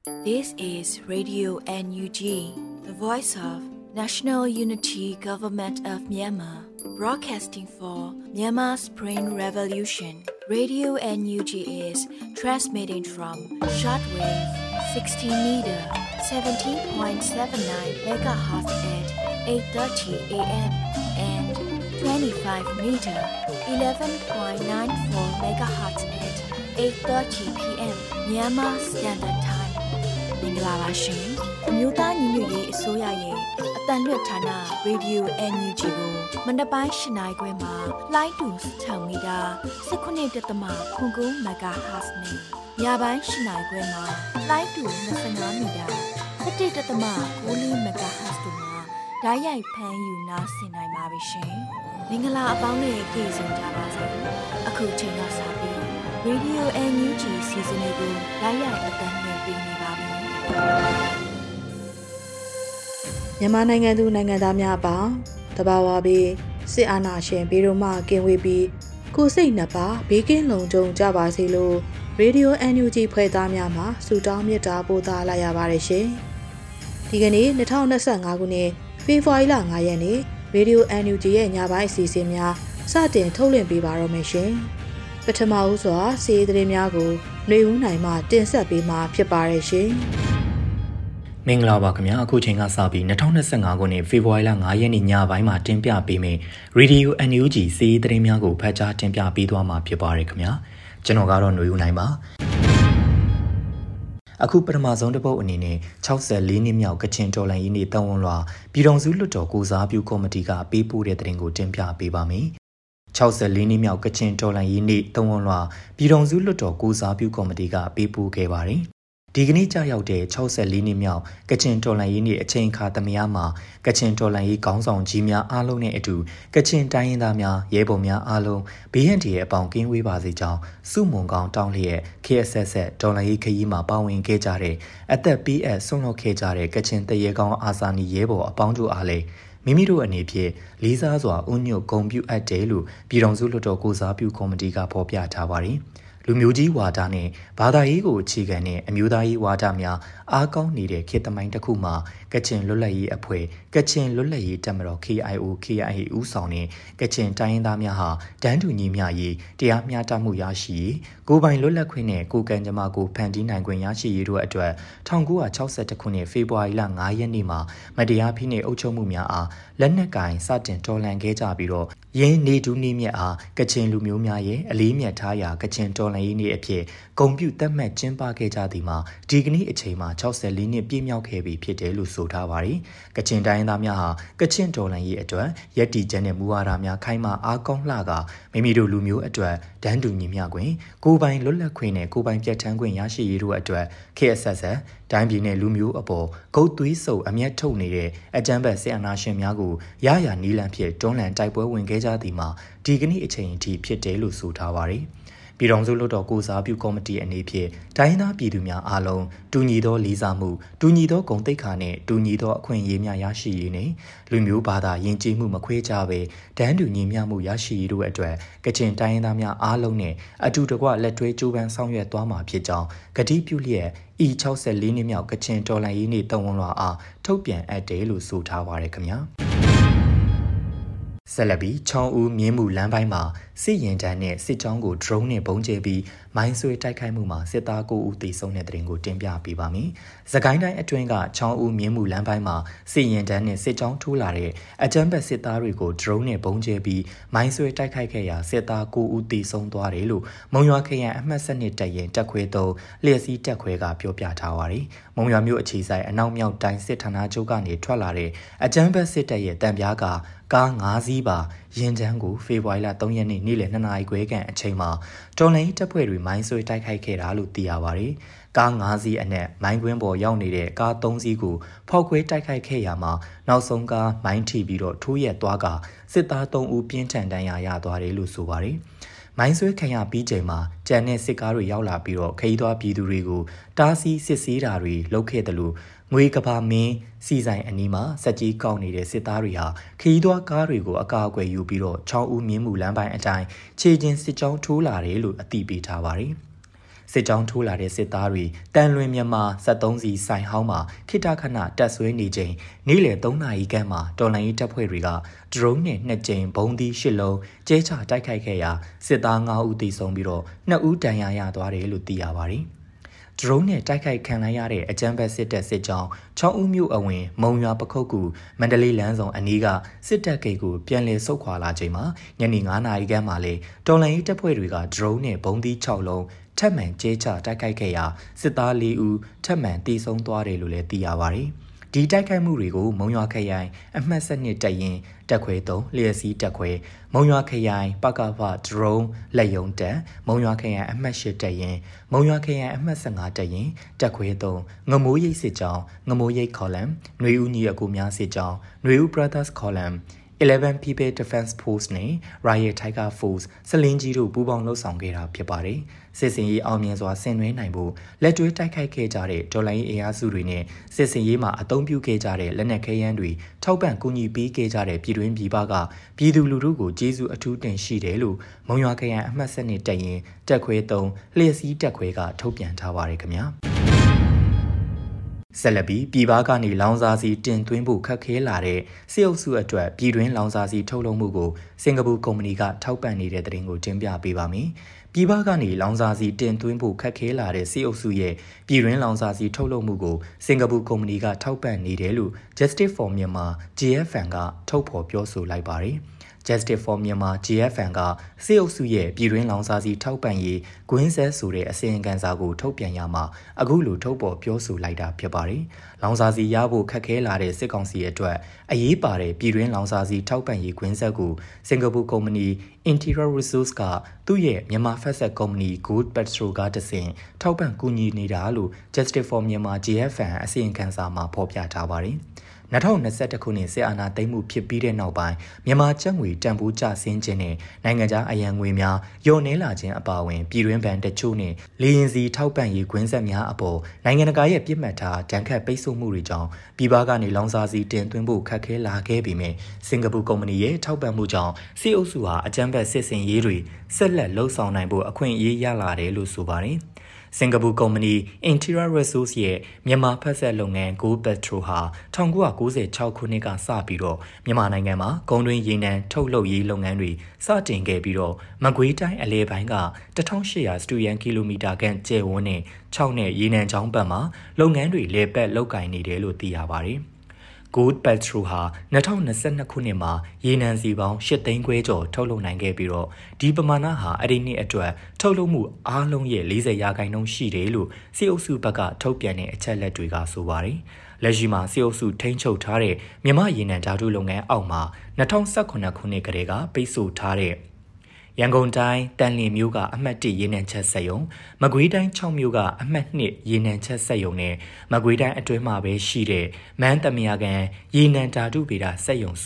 This is Radio NUG, the voice of National Unity Government of Myanmar, broadcasting for Myanmar's Spring Revolution. Radio NUG is transmitting from shortwave 16 meter, 17.79 megahertz at 8:30 a.m. and 25 meter, 11.94 megahertz at 8:30 p.m. Myanmar Standard Time. မင်္ဂလာပါရှင်အမျိုးသားညီညွတ်ရေးအစိုးရရဲ့အတန်လွတ်ဌာန Radio NUG ကိုမနက်ပိုင်း၈နာရီခွဲမှာလိုင်းတူ6မီတာ19.9 MHz နဲ့ညပိုင်း၈နာရီခွဲမှာလိုင်းတူ25မီတာ17.9 MHz တို့မှာဓာတ်ရိုက်ဖမ်းယူနားဆင်နိုင်ပါပြီရှင်မင်္ဂလာအပေါင်းနဲ့ကြိုဆိုကြပါစို့အခုချိန်ကစပြီး Radio NUG စီစဉ်လေးကိုဓာတ်ရိုက်အတန်လွှင့်ပေးနေပါပြီမြန်မာနိုင်ငံသူနိုင်ငံသားများအပေါင်းတဘာဝဘေးစစ်အာဏာရှင်ဘေးတို့မှကင်းဝေးပြီးကိုယ်စိတ်နှစ်ပါးဘေးကင်းလုံခြုံကြပါစေလို့ Radio NUG ဖွဲ့သားများမှဆုတောင်းမေတ္တာပို့သလိုက်ရပါတယ်ရှင်ဒီကနေ့2025ခုနှစ်ဖေဖော်ဝါရီလ9ရက်နေ့ Radio NUG ရဲ့ညပိုင်းအစီအစဉ်များစတင်ထုတ်လွှင့်ပေးပါတော့မယ်ရှင်ပထမဦးစွာစီးသတင်းများကိုနှွေဦးနိုင်မှတင်ဆက်ပေးမှာဖြစ်ပါတယ်ရှင်မင်္ဂလာပါခင်ဗျာအခုချိန်ကစပြီး2025ခုနှစ်ဖေဖော်ဝါရီလ9ရက်နေ့ညပိုင်းမှာတင်ပြပေးမယ့် Radio NUG စီးသတင်းများကိုဖတ်ကြားတင်ပြပေးသွားမှာဖြစ်ပါတယ်ခင်ဗျာကျွန်တော်ကတော့ຫນွေဦးနိုင်ပါအခုပထမဆုံးတစ်ပုတ်အနေနဲ့64နှစ်မြောက်ကချင်တော်လှန်ရေးနေ့တန်ဝန်လွှာပြည်တော်စုလွှတ်တော်ကိုစားပြုကော်မတီကပေးပို့တဲ့သတင်းကိုတင်ပြပေးပါမယ်64နှစ်မြောက်ကချင်တော်လှန်ရေးနေ့တန်ဝန်လွှာပြည်တော်စုလွှတ်တော်ကိုစားပြုကော်မတီကပေးပို့ခဲ့ပါတယ်ဒီကနေ့ကြာရောက်တဲ့64နှစ်မြောက်ကချင်တော်လှန်ရေးနေ့အချိန်အခါသမယမှာကချင်တော်လှန်ရေးခေါင်းဆောင်ကြီးများအားလုံးနဲ့အတူကချင်တိုင်းရင်းသားများရဲဘော်များအားလုံးဘေးရန်တွေအပေါင်းကင်းဝေးပါစေကြောင်းစုမုံကောင်းတောင်းလျက် KSS တော်လှန်ရေးခရီးမှာပါဝင်ခဲ့ကြတဲ့အသက်ပေးအပ်ဆုံးလွတ်ခဲ့ကြတဲ့ကချင်တရေကောင်းအာဇာနည်ရဲဘော်အပေါင်းတို့အားလည်းမိမိတို့အနေဖြင့်လေးစားစွာဥညွတ်ဂုဏ်ပြုအပ်တယ်လို့ပြည်ထောင်စုလွှတ်တော်ကိုစားပြုကော်မတီကဖော်ပြထားပါတယ်လူမျိုးကြီးဝါဒနဲ့ဘာသာရေးကိုအခြေခံတဲ့အမျိုးသားရေးဝါဒများအားကောင်းနေတဲ့ခေတ်သမိုင်းတစ်ခုမှာကချင်လွတ်လပ်ရေးအဖွဲ့ကချင်လွတ်လပ်ရေးတပ်မတော် KIA ဦးဆောင်တဲ့ကချင်တိုင်းရင်းသားများဟာတန်းတူညီမျှရေးတရားမျှတမှုရရှိရေးကိုယ်ပိုင်လွတ်လပ်ခွင့်နဲ့ကိုယ်ကံကြမ္မာကိုဖန်တီးနိုင်ခွင့်ရရှိရေးတို့အတွက်1962ခုနှစ်ဖေဖော်ဝါရီလ9ရက်နေ့မှာမတရားဖိနှိပ်အုပ်ချုပ်မှုများအားလက်နက်ကင်စတင်တော်လှန်ခဲ့ကြပြီးတော့ရင်းနေတူးနေမြတ်အားကချင်လူမျိုးများရဲ့အလေးမြတ်ထားရာကချင်တော်လှန်ရေးနေ့အဖြစ်ဂုဏ်ပြုသတ်မှတ်ကျင်းပခဲ့ကြသည်မှာဒီကနေ့အချိန်မှာ64နှစ်ပြည့်မြောက်ခဲ့ပြီဖြစ်တယ်လို့ဆိုထားပါတယ်။ကချင်တိုင်းသားများဟာကချင်တော်လှန်ရေးအတွက်ယက်တီချက်နဲ့မူဝါဒများခိုင်မာအားကောင်းလှကမိမိတို့လူမျိုးအတွက်တန်းတူညီမျှခွင့်ကိုယ်ပိုင်လွတ်လပ်ခွင့်နဲ့ကိုယ်ပိုင်ပြတ်ထန်းခွင့်ရရှိရေးတို့အတွက် KSS တိုင်းပြည်နဲ့လူမျိုးအပေါ်ဂုတ်သွေးစုပ်အမျက်ထုတ်နေတဲ့အကြမ်းဖက်စစ်အာဏာရှင်များကိုရရနီးလန့်ဖြစ်တွန်းလှန်တိုက်ပွဲဝင်ခဲ့ကြသည်မှာဒီကနေ့အချိန်အထိဖြစ်တယ်လို့ဆိုထားပါတယ်။ပြည်ထောင်စုလွှတ်တော်ကိုစားပြုကော်မတီအနေဖြင့်တိုင်းသားပြည်သူများအားလုံးတူညီသောလေးစားမှုတူညီသောဂုဏ်သိက္ခာနဲ့တူညီသောအခွင့်အရေးများရရှိရေးနဲ့လူမျိုးဘာသာယဉ်ကျေးမှုမခွဲခြားဘဲတန်းတူညီမျှမှုရရှိရေးတို့အတွက်ကချင်တိုင်းသားများအားလုံးနဲ့အတူတကွလက်တွဲကြိုးပမ်းဆောင်ရွက်သွားမှာဖြစ်ကြောင်းကတိပြုလျက် 64နှစ်မြောက်ကချင်တော်လှန်ရေးနေ့တန်ဝန်လွှာအားထုတ်ပြန်အပ်တယ်လို့ဆိုထားပါရခင်ဗျာဆက်လက်ပြီးချောင်းဦးမြင်းမှုလမ်းပိုင်းမှာစစ်ရင်တန်းနဲ့စစ်ကြောင်းကို drone နဲ့ပုံကျဲပြီးမိုင်းဆွဲတိုက်ခိုက်မှုမှာစစ်သား9ဦးသေဆုံးတဲ့တဲ့တင်ကိုတင်ပြပေးပါမယ်။စကိုင်းတိုင်းအတွင်းကချောင်းဦးမြင်းမှုလမ်းပိုင်းမှာစစ်ရင်တန်းနဲ့စစ်ကြောင်းထိုးလာတဲ့အကြမ်းဖက်စစ်သားတွေကို drone နဲ့ပုံကျဲပြီးမိုင်းဆွဲတိုက်ခိုက်ခဲ့ရာစစ်သား9ဦးသေဆုံးသွားတယ်လို့မုံရွာခရိုင်အမှတ်7တပ်ရင်တပ်ခွဲ3လျှက်စီးတပ်ခွဲကပြောပြထားပါတယ်။မုံရွာမြို့အခြေဆိုင်အနောက်မြောက်တိုင်းစစ်ဌာနချုပ်ကနေထွက်လာတဲ့အကြမ်းဖက်စစ်တပ်ရဲ့တံပြားကကား9စီးပါရင်တန်းကိုဖေဖော်ဝါရီလ3ရက်နေ့နေ့လယ်2နာရီခွဲခန့်အချိန်မှာတော်လှန်ရေးတပ်ဖွဲ့တွေမိုင်းဆွဲတိုက်ခိုက်ခဲ့တာလို့သိရပါတယ်။ကား9စီးအနက်မိုင်းကွင်းပေါ်ရောက်နေတဲ့ကား3စီးကိုဖောက်ခွဲတိုက်ခိုက်ခဲ့ရမှာနောက်ဆုံးကားမိုင်းထိပြီးတော့ထိုးရက်သွားကစစ်သား3ဦးပြင်းထန်ဒဏ်ရာရသွားတယ်လို့ဆိုပါတယ်။မိုင်းဆွဲခံရပြီးချိန်မှာကြံတဲ့စစ်ကားတွေရောက်လာပြီးတော့ခရီးသွားပြည်သူတွေကိုတားဆီးစစ်ဆေးတာတွေလုပ်ခဲ့တယ်လို့ငွေကဘာမင်းစီဆိုင်အနီးမှာစက်ကြီးကောက်နေတဲ့စစ်သားတွေဟာခရီးသွားကားတွေကိုအကာအကွယ်ယူပြီးတော့ချောင်းဦးမြင်းမှုလမ်းပိုင်းအတိုင်းခြေချင်းစစ်ကြောင်းထိုးလာတယ်လို့အသိပေးထားပါတယ်။စစ်ကြောင်းထိုးလာတဲ့စစ်သားတွေတန်လွင်မြန်မာ73စီဆိုင်ဟောင်းမှာခိတခဏတက်ဆွဲနေချိန်နေ့လယ်3နာရီခန့်မှာတော်လိုင်းတပ်ဖွဲ့တွေကဒရုန်းနဲ့2ကြိမ်ဘုံသီး8လုံးကျဲချတိုက်ခိုက်ခဲ့ရာစစ်သား9ဦးသေဆုံးပြီးတော့2ဦးဒဏ်ရာရသွားတယ်လို့သိရပါတယ်ဒရုန်းနဲ့တိုက်ခိုက်ခံလိုက်ရတဲ့အကြမ်းဖက်စစ်တပ်စစ်ကြောင်း6ဦးမြို့အဝင်မုံရွာပခုတ်ကူမန္တလေးလမ်းဆောင်အနီးကစစ်တပ်ဂိတ်ကိုပြန်လည်ဆုတ်ခွာလာချိန်မှာညနေ9နာရီခန့်မှာလေတော်လိုင်းတပ်ဖွဲ့တွေကဒရုန်းနဲ့ဘုံသီး6လုံးထပ်မံကျဲချတိုက်ခိုက်ခဲ့ရာစစ်သား4ဦးထပ်မံတေဆုံးသွားတယ်လို့လည်းသိရပါတယ်။ဒီတိုက်ခိုက်မှုတွေကိုမုံရွာခရိုင်အမှတ်7တပ်ရင်းတပ်ခွဲ3လျက်စီးတပ်ခွဲမုံရွာခရိုင်ပကဖဒရုန်းလက်ယုံတပ်မုံရွာခရိုင်အမှတ်8တပ်ရင်းမုံရွာခရိုင်အမှတ်15တပ်ရင်းတပ်ခွဲ3ငမိုးရိပ်စစ်ကြောင်းငမိုးရိပ်ခေါ်လမ်ຫນွေဦးညီအကူများစစ်ကြောင်းຫນွေဦး Brothers ခေါ်လမ်11 People Defense Force နဲ့ Riot Tiger Force စလင်းကြီးတို့ပူးပေါင်းလှုပ်ဆောင်ခဲ့တာဖြစ်ပါတယ်။စစ်စင်ရေးအောင်မြင်စွာဆင်နွှဲနိုင်ဖို့လက်တွဲတိုက်ခိုက်ခဲ့ကြတဲ့ဒေါ်လာရေးအင်အားစုတွေနဲ့စစ်စင်ရေးမှာအသုံးပြုခဲ့ကြတဲ့လက်နက်ခဲယမ်းတွေထောက်ပံ့ကူညီပေးခဲ့ကြတဲ့ပြည်တွင်းပြည်ပကပြည်သူလူထုကိုကျေးဇူးအထူးတင်ရှိတယ်လို့မုံရွာခရိုင်အမှတ်7တပ်ရင်းတပ်ခွဲ3လျက်စီးတပ်ခွဲကထုတ်ပြန်ထားပါတယ်ခင်ဗျာ။ဆက်လက်ပြီးပြည်ပကနေလောင်စာဆီတင်သွင်းဖို့ခက်ခဲလာတဲ့စစ်အုပ်စုအတွက်ပြည်တွင်းလောင်စာဆီထုတ်လုပ်မှုကိုစင်ကာပူကုမ္ပဏီကထောက်ပံ့နေတဲ့သတင်းကိုတင်ပြပေးပါမယ်။ပြည်ပကနေလောင်စာဆီတင်သွင်းဖို့ခက်ခဲလာတဲ့စစ်အုပ်စုရဲ့ပြည်တွင်းလောင်စာဆီထုတ်လုပ်မှုကိုစင်ကာပူကုမ္ပဏီကထောက်ပံ့နေတယ်လို့ Justice for Myanmar JFN ကထုတ်ဖော်ပြောဆိုလိုက်ပါတယ်။ Justice for Myanmar JFN ကစစ်အုပ်စုရဲ့ပြည်တွင်းလောင်စာဆီထောက်ပံ့ရေးဂွင်းဆက်ဆိုတဲ့အစီရင်ခံစာကိုထုတ်ပြန်ရမှာအခုလိုထုတ်ပေါ်ပြောဆိုလိုက်တာဖြစ်ပါတယ်။လောင်စာဆီရဖို့ခက်ခဲလာတဲ့စစ်ကောင်စီအတွက်အရေးပါတဲ့ပြည်တွင်းလောင်စာဆီထောက်ပံ့ရေးဂွင်းဆက်ကိုစင်ကာပူကုမ္ပဏီ Interior Resource ကသူ့ရဲ့မြန်မာဖက်ဆက်ကုမ္ပဏီ Good Petrol ကတဆင့်ထောက်ပံ့ကူညီနေတာလို့ Justice for Myanmar JFN အစီရင်ခံစာမှာဖော်ပြထားပါတယ်။2021ခုနှစ်စစ်အာဏာသိမ်းမှုဖြစ်ပြီးတဲ့နောက်ပိုင်းမြန်မာကျပ်ငွေတန်ဖိုးကျဆင်းခြင်းနဲ့နိုင်ငံခြားအရန်ငွေများလျော့နည်းလာခြင်းအပါအဝင်ပြည်တွင်းဘဏ်တချို့နဲ့လေယာဉ်စီထောက်ပံ့ရေးကွင်းဆက်များအပေါ်နိုင်ငံတကာရဲ့ပြစ်မှတ်ထားတန်ခတ်ပိတ်ဆို့မှုတွေကြောင့်ပြည်ပကနေလောင်စာဆီတင်သွင်းဖို့ခက်ခဲလာခဲ့ပေမဲ့စင်ကာပူကုမ္ပဏီရဲ့ထောက်ပံ့မှုကြောင့်စစ်အုပ်စုဟာအကြမ်းဖက်စစ်ဆင်ရေးတွေဆက်လက်လှုပ်ဆောင်နိုင်ဖို့အခွင့်အရေးရလာတယ်လို့ဆိုပါတယ်။စင်ကာပူကုမ္ပဏီ Interior Resource ရဲ့မြန်မာဖက်ဆက်လုပ်ငန်း Gold Petrol ဟာ1996ခုနှစ်ကစပြီးတော့မြန်မာနိုင်ငံမှာကုန်တွင်းရေနံထုတ်လုပ်ရေးလုပ်ငန်းတွေစတင်ခဲ့ပြီးတော့မကွေးတိုင်းအလဲပိုင်းက1800 စတုရန်ကီလိုမီတာခန့်ကျယ်ဝန်းတဲ့6နဲ့ရေနံချောင်းပတ်မှာလုပ်ငန်းတွေလေပတ်လုပ်ကိုင်နေတယ်လို့သိရပါတယ်။ Gold Petrol ဟာ2022ခုနှစ်မှာရေနံစီပေါင်း8သိန်းခွဲကျော်ထုတ်လုပ်နိုင်ခဲ့ပြီးတော့ဒီပမာဏဟာအဲ့ဒီနှစ်အတွက်ထုတ်လုပ်မှုအားလုံးရဲ့40%ရှိတယ်လို့စစ်အုပ်စုဘက်ကထုတ်ပြန်တဲ့အချက်လက်တွေကဆိုပါတယ်။လက်ရှိမှာစစ်အုပ်စုထိန်းချုပ်ထားတဲ့မြန်မာရေနံဓာတုလုပ်ငန်းအောက်မှာ2018ခုနှစ်ကတည်းကပိတ်ဆို့ထားတဲ့ရန်ကုန်တိုင်းတန်လင်းမြို့ကအမှတ်1ရေနံချက်စက်ရုံမကွေးတိုင်း6မြို့ကအမှတ်2ရေနံချက်စက်ရုံနဲ့မကွေးတိုင်းအတွင်းမှာပဲရှိတဲ့မန်းတမယာကန်ရေနံဓာတုဗေဒစက်ရုံစု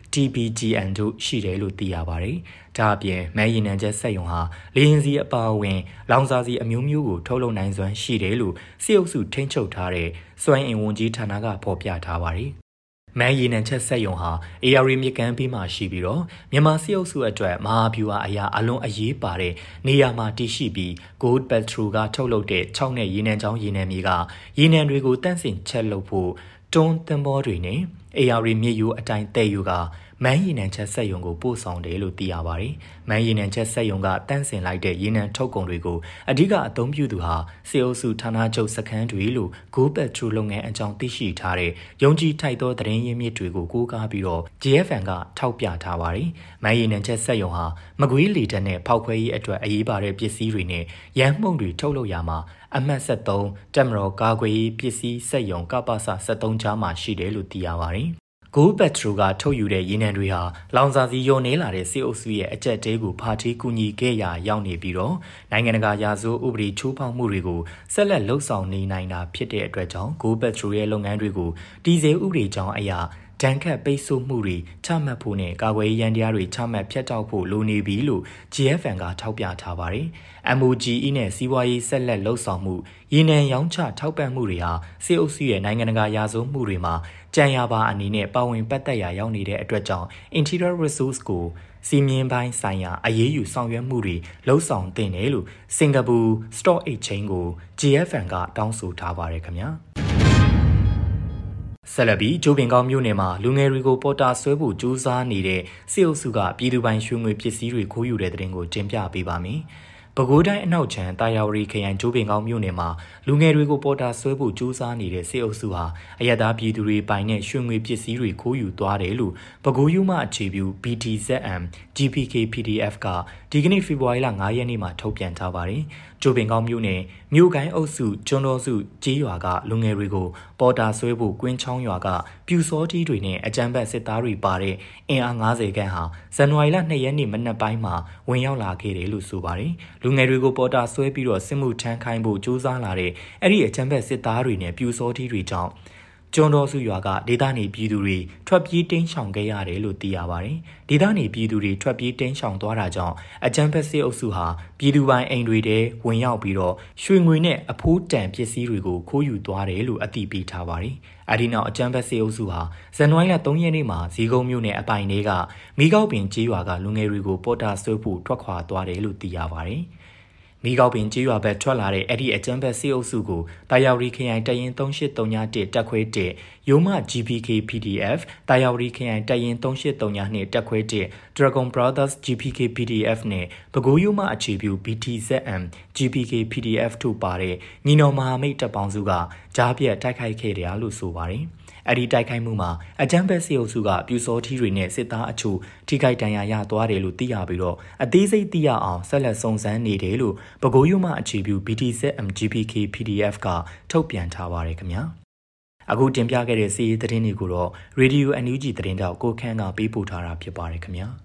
TBGN တို့ရှိတယ်လို့သိရပါတယ်။ဒါအပြင်မန်းရေနံချက်စက်ရုံဟာလေယာဉ်စီအပါအဝင်လောင်စာစီအမျိုးမျိုးကိုထုတ်လုပ်နိုင်စွမ်းရှိတယ်လို့စစ်အုပ်စုထိန်းချုပ်ထားတဲ့စွမ်းအင်ဝန်ကြီးဌာနကဖော်ပြထားပါတယ်။မန်းရေနံချက်စက်ရုံဟာ AR မြစ်ကမ်းဘေးမှာရှိပြီးတော့မြန်မာစစ်အုပ်စုအတွက်မဟာဗျူဟာအရာအလွန်အရေးပါတဲ့နေရာမှာတည်ရှိပြီး Gold Petrol ကထုတ်လုပ်တဲ့6နဲ့ရေနံချောင်းရေနံမြေကရေနံတွေကိုတန့်စင်ချက်လုပ်ဖို့တွန်းသင်္ဘောတွေနဲ့ AR မြစ်ရိုးအတိုင်းတည်ယူကမန်းရေနံချက်စက်ရုံကိုပို့ဆောင်တယ်လို့သိရပါတယ်။မန်းရေနံချက်စက်ရုံကတန့်စင်လိုက်တဲ့ရေနံထုတ်ကုန်တွေကိုအဓိကအသုံးပြုသူဟာစစ်အုပ်စုဌာနချုပ်စခန်းတွေလို့ Gold Petrol လုပ်ငန်းအကြောင်းသိရှိထားတဲ့ယုံကြည်ထိုက်သောသတင်းရင်းမြစ်တွေကိုကိုးကားပြီးတော့ JFN ကထောက်ပြထားပါတယ်။မန်းရေနံချက်စက်ရုံဟာမကွေးလေတပ်နဲ့ဖောက်ခွဲရေးအတွက်အရေးပါတဲ့ပစ္စည်းတွေနဲ့ရန်မှုန်တွေထုတ်လုပ်ရမှာအမှတ်73တက်မတော်ကာကွယ်ရေးပစ္စည်းစက်ရုံကပ္ပစ73ကြားမှာရှိတယ်လို့သိရပါတယ်။ Gold Petrol ကထုတ်ယူတဲ့ရေနံတွေဟာလောင်စာဆီယိုနေလာတဲ့စစ်အုပ်စုရဲ့အကြက်တဲကိုဖာတီးကူညီခဲ့ရာရောက်နေပြီးတော့နိုင်ငံတကာရာဇဝတ်ဥပဒေချိုးဖောက်မှုတွေကိုဆက်လက်လှုပ်ဆောင်နေနိုင်တာဖြစ်တဲ့အတွက်ကြောင့် Gold Petrol ရဲ့လုပ်ငန်းတွေကိုဒီဇယ်ဥပဒေကြောင်းအရာတန်ခတ်ပိတ်ဆို့မှုတွေချမှတ်ဖို့နဲ့ကာကွယ်ရေးရန်တရားတွေချမှတ်ဖျက်တောက်ဖို့လိုနေပြီလို့ JFN ကထောက်ပြထားပါတယ်။ MOGE နဲ့စီးပွားရေးဆက်လက်လှုပ်ဆောင်မှုရေနံရောင်းချထောက်ပံ့မှုတွေဟာစစ်အုပ်စုရဲ့နိုင်ငံတကာရာဇဝတ်မှုတွေမှာကြံရပါအနေနဲ့ပါဝင်ပတ်သက်ရာရောက်နေတဲ့အတွက်ကြောင့် Interior Resource ကိုစီမင်းပိုင်းဆိုင်ရာအရေးယူဆောင်ရွက်မှုတွေလှုပ်ဆောင်တင်တယ်လို့စင်ကာပူ Stock Exchange ကို GFN ကတောင်းဆိုထားပါတယ်ခင်ဗျာဆက်လက်ပြီးဂျိုးပင်ကောင်းမြို့နယ်မှာလူငယ်တွေကိုပေါ်တာဆွဲဖို့ကြိုးစားနေတဲ့စစ်အုပ်စုကပြည်သူပိုင်ရွှေငွေပစ္စည်းတွေခိုးယူတဲ့တဲ့တင်ကိုတင်ပြပေးပါမယ်ပဲခူးတိုင်းအနောက်ချမ်းတာယာဝတီခရိုင်ဂျိုးပင်ကောင်းမြို့နယ်မှာလူငယ်တွေကိုပေါ်တာဆွဲဖို့ကြိုးစားနေတဲ့စစ်အုပ်စုဟာအယက်သားပြည်သူတွေပိုင်တဲ့ရွှေငွေပစ္စည်းတွေခိုးယူသွားတယ်လို့ပဲခူးယူမှအခြေပြု BTZM GPK PDF ကဒီကနေ့ဖေဖော်ဝါရီလ9ရက်နေ့မှာထုတ်ပြန်ထားပါတယ်။ဂျိုးပင်ကောင်းမြို့နယ်မြို့ကိုင်းအုပ်စုကျွန်းတော်စုကျေးရွာကလူငယ်တွေကိုပေါ်တာဆွဲဖို့ကွင်းချောင်းရွာကပြူစောတီးတွေနဲ့အကြမ်းဖက်စစ်သားတွေပါတဲ့အင်အား90ခန့်ဟာဇန်နဝါရီလ2ရက်နေ့မနက်ပိုင်းမှာဝင်ရောက်လာခဲ့တယ်လို့ဆိုပါတယ်။လူငယ်တွေကိုပေါ်တာဆွဲပြီးတော့စစ်မှုထမ်းခိုင်းဖို့ကြိုးစားလာတဲ့အဲ့ဒီအကြမ်းဖက်စစ်သားတွေနဲ့ပြူစောတီးတွေကြောင့်ကျွန်းတော်စုရွာကဒေသနေပြည်သူတွေထွက်ပြေးတိမ်းရှောင်ခဲ့ရတယ်လို့သိရပါတယ်။ဒေသနေပြည်သူတွေထွက်ပြေးတိမ်းရှောင်သွားတာကြောင့်အကြမ်းဖက်စစ်အုပ်စုဟာပြည်သူပိုင်အိမ်တွေထဲဝင်ရောက်ပြီးတော့ရွှေငွေနဲ့အဖိုးတန်ပစ္စည်းတွေကိုခိုးယူသွားတယ်လို့အသိပေးထားပါတယ်။အဲဒီနောက်အကြမ်းဖက်စစ်အုပ်စုဟာဇန်နဝါရီလ3ရက်နေ့မှာဇီးကုန်းမြို့နယ်အပိုင်တွေကမီးကောက်ပင်ကျေးရွာကလူငယ်တွေကိုပေါ်တာဆွဲဖို့ထွက်ခွာသွားတယ်လို့သိရပါတယ်။မီးကောက်ပင်ကျေးရွာဘက်ထွက်လာတဲ့အဲ့ဒီအကြမ်းဖက်စစ်အုပ်စုကိုတာယာဝတီခရိုင်တရင်3831တက်ခွဲ1ရုံးမ GPK PDF တာယာဝတီခရိုင်တရင်3832တက်ခွဲ1 Dragon Brothers GPK PDF နဲ့ပဲခူးရုံးမအခြေပြု BTZM GPK PDF တို့ပါတဲ့ညီတော်မဟာမိတ်တပ်ပေါင်းစုကကြားပြတ်တိုက်ခိုက်ခဲ့တယ်လို့ဆိုပါတယ်အဲ့ဒီတိုက်ခိုက်မှုမှာအကြမ်းဖက်စစ်အုပ်စုကပြူစောထီးတွေနဲ့စစ်သားအချို့ထိခိုက်ဒဏ်ရာရသွားတယ်လို့သိရပြီးတော့အသေးစိတ်သိရအောင်ဆက်လက်စုံစမ်းနေတယ်လို့ပဲခူးရုံးမှအခြေပြု BTZM GPK PDF ကထုတ်ပြန်ထားပါတယ်ခင်ဗျာအခုတင်ပြခဲ့တဲ့စီးရီးသတင်းတွေကိုတော့ Radio NUG သတင်းတောက်ကိုခန့်ကပေးပို့ထားတာဖြစ်ပါတယ်ခင်ဗျာ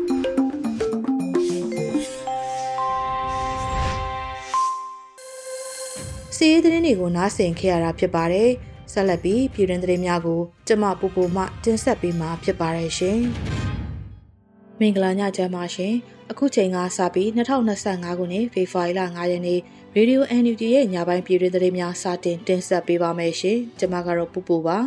စီးရီးသတင်းတွေကိုနားဆင်ခဲ့ရတာဖြစ်ပါတယ်ဆက်လက်ပြီးပြည်တွင်းသတင်းများကိုကျမပူပူမှတင်ဆက်ပေးမှာဖြစ်ပါတယ်ရှင်။မင်္ဂလာညချမ်းပါရှင်။အခုချိန်ကစပြီး2025ခုနှစ်ဖေဖော်ဝါရီလ9ရက်နေ့ Radio NUG ရဲ့ညပိုင်းပြည်တွင်းသတင်းများစတင်ဆက်ပေးပါမယ်ရှင်။ကျမကတော့ပူပူပါ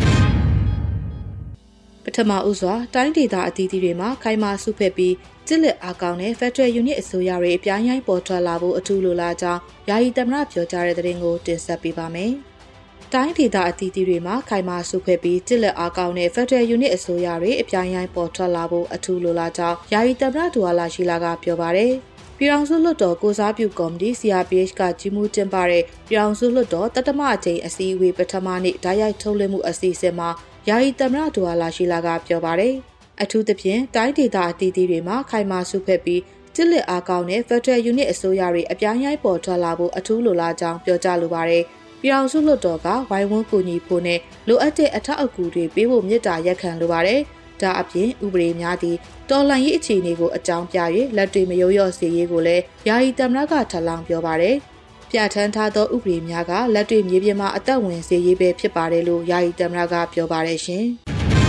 ။ပထမဦးစွာတိုင်းဒေသအသီးသီးတွေမှာခိုင်မာစုဖက်ပြီးစစ်လက်အားကောင်းတဲ့ Federal Unit အစိုးရတွေအပြိုင်ရိုင်းပေါ်ထွက်လာဖို့အထူးလိုလားကြောင်းယာယီသမ္မတပြောကြားတဲ့သတင်းကိုတင်ဆက်ပေးပါမယ်။တိုင်းဒေသအသီးသီးတွေမှာခိုင်မာစုဖွဲ့ပြီးတစ်လက်အားကောင်းတဲ့ Federal Unit အစိုးရတွေအပြိုင်ရိုင်းပေါ်ထွက်လာဖို့အထူးလိုလားကြောင်းယာယီသမ္မတဒူဝါလာရှိလာကပြောပါတယ်။ပြည်အောင်စုလွှတ်တော်ကိုစားပြုကော်မတီ CRPH ကကြီးမှုတင်ပတဲ့ပြည်အောင်စုလွှတ်တော်တတမအကြိမ်အစည်းအဝေးပထမနေ့ဓာတ်ရိုက်ထုတ်လွှင့်မှုအစီအစဉ်မှာယာယီသမ္မတဒူဝါလာရှိလာကပြောပါတယ်။အထူးသဖြင့်တိုင်းဒေသအသီးသီးတွေမှာခိုင်မာစုဖွဲ့ပြီးတစ်လက်အားကောင်းတဲ့ Federal Unit အစိုးရတွေအပြိုင်ရိုင်းပေါ်ထွက်လာဖို့အထူးလိုလားကြောင်းပြောကြားလိုပါတယ်။ပြည်အောင်စုလွှတ်တော်ကဝိုင်းဝန်းကူညီဖို့နဲ့လိုအပ်တဲ့အထောက်အကူတွေပေးဖို့မြစ်တာရက်ခံလိုပါတယ်။ဒါအပြင်ဥပဒေများသည့်တော်လှန်ရေးအခြေအနေကိုအကြောင်းပြ၍လက်တွေမယိုလျော့စေရေးကိုလည်းယာယီသမ္မတကထပ်လောင်းပြောပါတယ်။ပြဋ္ဌာန်းထားသောဥပဒေများကလက်တွေမြေပြင်မှာအသက်ဝင်စေရေးပဲဖြစ်ပါတယ်လို့ယာယီသမ္မတကပြောပါတယ်ရှင်။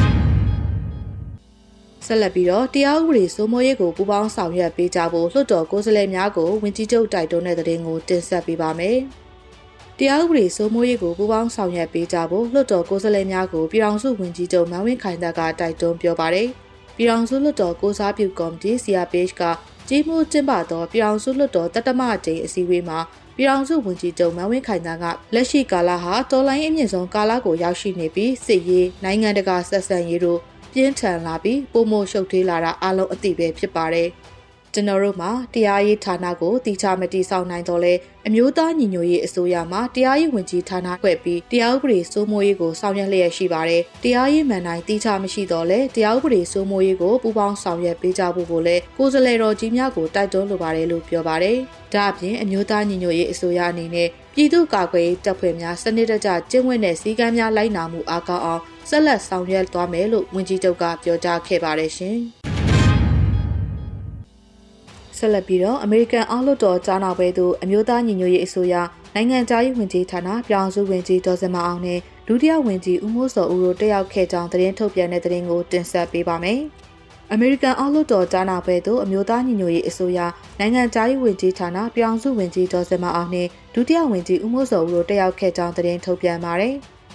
ဆက်လက်ပြီးတော့တရားဥပဒေစိုးမိုးရေးကိုပူးပေါင်းဆောင်ရွက်ပေးကြဖို့လွှတ်တော်ကိုယ်စားလှယ်များကိုဝန်ကြီးချုပ်တိုက်တွန်းတဲ့သတင်းကိုတင်ဆက်ပေးပါမယ်။တရားဥပဒေစိုးမိုးရေးကိုပူးပေါင်းဆောင်ရွက်ပေးကြဖို့လွှတ်တော်ကိုယ်စားလှယ်များကိုပြည်ထောင်စုဝန်ကြီးချုပ်မန်းဝင်းခိုင်တကတိုက်တွန်းပြောပါတယ်။ပြည်ထောင်စုလွှတ်တော်ကိုစားပြုကော်မတီ CRPH ကကြီးမှုကျင်းပသောပြည်ထောင်စုလွှတ်တော်တတမအကြိမ်အစည်းအဝေးမှာပြည်ထောင်စုဝန်ကြီးချုပ်မန်းဝင်းခိုင်တကလက်ရှိကာလဟာတော်လှန်ရေးအမြင့်ဆုံးကာလကိုရောက်ရှိနေပြီးစစ်ရေးနိုင်ငံတကာဆက်ဆံရေးတို့ပြင်းထန်လာပြီးပုံမရှုပ်ထွေးလာတာအလုံးအသိပဲဖြစ်ပါတယ်။ကျွန်တော်တို့မှာတရားရေးဌာနကိုတီချမတီဆောင်နိုင်တော့လဲအမျိုးသားညီညွတ်ရေးအစိုးရမှာတရားရေးဝန်ကြီးဌာနဖွဲ့ပြီးတရားဥပဒေစိုးမိုးရေးကိုဆောင်ရွက်လျက်ရှိပါတယ်။တရားရေးမှန်တိုင်းတီချမရှိတော့လဲတရားဥပဒေစိုးမိုးရေးကိုပူးပေါင်းဆောင်ရွက်ပေးကြဖို့ကိုလည်းကိုယ်စားလှယ်တော်ကြီးများကိုတိုက်တွန်းလိုပါတယ်လို့ပြောပါတယ်။ဒါအပြင်အမျိုးသားညီညွတ်ရေးအစိုးရအနေနဲ့ပြည်သူ့ကာကွယ်ရေးတပ်ဖွဲ့များစနစ်တကျကျင့်ဝတ်တဲ့စည်းကမ်းများလိုက်နာမှုအားကောင်းအောင်ဆက်လက်ဆောင်ရွက်သွားမယ်လို့ဝန်ကြီးချုပ်ကပြောကြားခဲ့ပါတယ်ရှင်။ဆက်လက်ပြီးတော့အမေရိကန်အောက်လွှတ်တော်ကြားနာပွဲသို့အမျိုးသားညီညွတ်ရေးအစိုးရနိုင်ငံခြားရေးဝန်ကြီးဌာနပြောင်စုဝန်ကြီးဒေါ်စင်မအောင်နဲ့ဒုတိယဝန်ကြီးဦးမိုးစောဦးတို့တက်ရောက်ခဲ့ကြောင်းသတင်းထုတ်ပြန်တဲ့သတင်းကိုတင်ဆက်ပေးပါမယ်။အမေရိကန်အောက်လွှတ်တော်ကြားနာပွဲသို့အမျိုးသားညီညွတ်ရေးအစိုးရနိုင်ငံခြားရေးဝန်ကြီးဌာနပြောင်စုဝန်ကြီးဒေါ်စင်မအောင်နဲ့ဒုတိယဝန်ကြီးဦးမိုးစောဦးတို့တက်ရောက်ခဲ့ကြောင်းသတင်းထုတ်ပြန်ပါတယ်။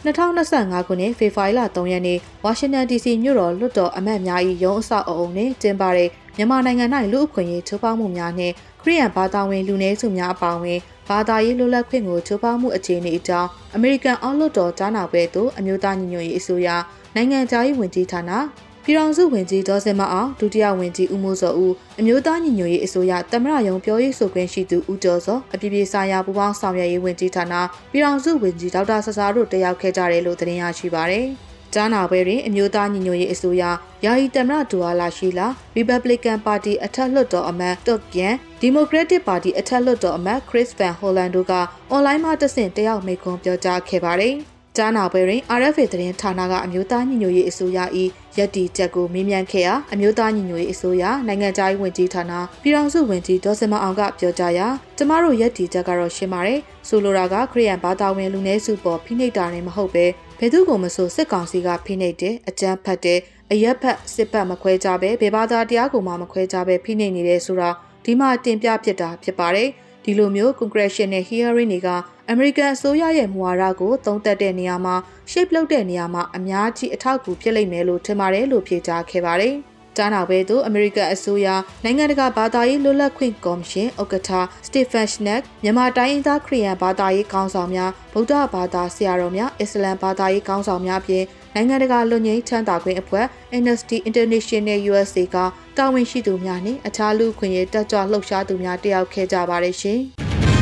2025ခုနှစ်ဖေဖော်ဝါရီလ3ရက်နေ့ဝါရှင်တန် DC မြို့တော်လွှတ်တော်အမတ်များ၏ရုံးအဆောက်အအုံနှင့်ကျင်းပတဲ့မြန်မာနိုင်ငံ၌လူ့အခွင့်အရေးချိုးဖောက်မှုများနှင့်ခရီးရန်ဘာသာဝင်လူနည်းစုများအပါအဝင်ဘာသာရေးလွတ်လပ်ခွင့်ကိုချိုးဖောက်မှုအခြေအနေအကြောင်းအမေရိကန်အောက်လွှတ်တော်ကြားနာပွဲသို့အမျိုးသားညီညွတ်ရေးအစိုးရနိုင်ငံသားရေးဝန်ကြီးဌာနပြည်ထောင်စုဝန်ကြီးဒေါ်စင်မအောင်ဒုတိယဝန်ကြီးဦးမိုးစောဦးအမျိုးသားညီညွတ်ရေးအစိုးရသမ္မတရုံးပြောရေးဆိုခွင့်ရှိသူဦးကျော်စောအပြည်ပြည်ဆိုင်ရာပူးပေါင်းဆောင်ရွက်ရေးဝန်ကြီးဌာနပြည်ထောင်စုဝန်ကြီးဒေါက်တာဆဆာတို့တက်ရောက်ခဲ့ကြတယ်လို့သတင်းရရှိပါရယ်။ကြားနာပွဲတွင်အမျိုးသားညီညွတ်ရေးအစိုးရယာယီသမ္မတဒူဝါလာရှိလာ Republican Party အထက်လွှတ်တော်အမတ်တုတ်ပြန် Democratic Party အထက်လွှတ်တော်အမတ် Chris Van Hollen တို့ကအွန်လိုင်းမှာတဆင့်တက်ရောက်မိန့်ခွန်းပြောကြားခဲ့ပါတယ်။ကြားနာပွဲတွင် RFA သတင်းဌာနကအမျိုးသားညီညွတ်ရေးအစိုးရ၏ယက်တီချက်ကိုမေးမြန်းခဲ့ရာအမျိုးသားညီညွတ်ရေးအစိုးရနိုင်ငံသားရေးဝန်ကြီးဌာနပြည်ထောင်စုဝန်ကြီးဒေါ်စင်မအောင်ကပြောကြားရာကျမတို့ယက်တီချက်ကတော့ရှင်းပါတယ်ဆိုလိုတာကခရီးရန်ဘာသာဝင်လူနည်းစုပေါ်ဖိနှိပ်တာနဲ့မဟုတ်ပဲဘယ်သူကိုမဆိုစစ်ကောင်စီကဖိနှိပ်တယ်အကြမ်းဖက်တယ်အရက်ဖက်စစ်ဖက်မခွဲကြပဲဘယ်ဘာသာတရားကိုမှမခွဲကြပဲဖိနှိပ်နေတယ်ဆိုတာဒီမှာတင်ပြဖြစ်တာဖြစ်ပါတယ်ဒီလိုမျိုး congressional hearing တွေကအမေရိကန်အစိုးရရဲ့မူဝါဒကိုသုံးသပ်တဲ့နေရာမှာ shape လုပ်တဲ့နေရာမှာအများကြီးအထောက်အကူဖြစ်လိမ့်မယ်လို့ထင်ပါတယ်လို့ဖြေကြားခဲ့ပါတယ်။ကြားနာပွဲသို့အမေရိကန်အစိုးရနိုင်ငံတကာဘာသာရေးလွတ်လပ်ခွင့်ကော်မရှင်ဥက္ကဋ္ဌ Stephen Schnack မြန်မာတိုင်းရင်းသားခရစ်ယာန်ဘာသာရေးခေါင်းဆောင်များဗုဒ္ဓဘာသာဆရာတော်များအစ္စလမ်ဘာသာရေးခေါင်းဆောင်များဖြင့်နိုင်ငံတကာလွတ်ငြိမ်းချမ်းသာခွင့်အဖွဲ့ Amnesty International USA ကတာဝန်ရှိသူများနှင့်အခြားလူ့အခွင့်အရေးတက်ကြွလှုပ်ရှားသူများတက်ရောက်ခဲ့ကြပါတယ်ရှင်။